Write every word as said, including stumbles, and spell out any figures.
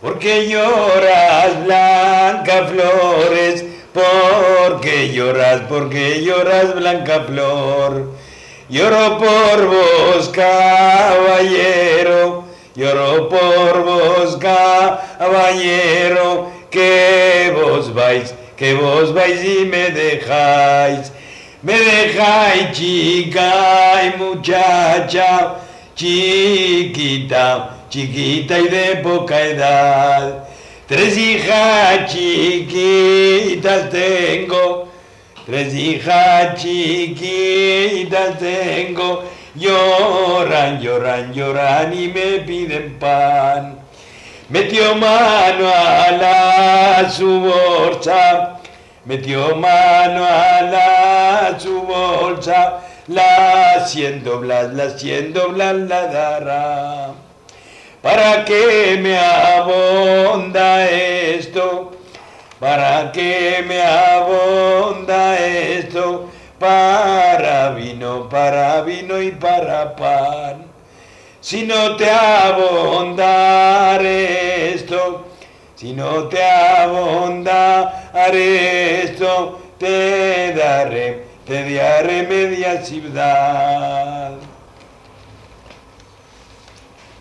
¿Por qué lloras, Blanca Flores? ¿Por qué lloras? ¿Por qué lloras, Blanca Flor? Lloro por vos, caballero, lloro por vos, caballero, que vos vais, que vos vais y me dejáis. Me dejáis, chica y muchacha, chiquita, chiquita y de poca edad. Tres hijas chiquitas tengo, tres hijas chiquitas tengo, lloran, lloran, lloran y me piden pan. Metió mano a la su bolsa, metió mano a la su bolsa, la cien doblas, la cien doblas la dará. ¿Para qué me abonda esto? ¿Para qué me abonda esto? Para vino, para vino y para pan. Si no te abondare esto, si no te abondare esto, te daré, te daré media ciudad.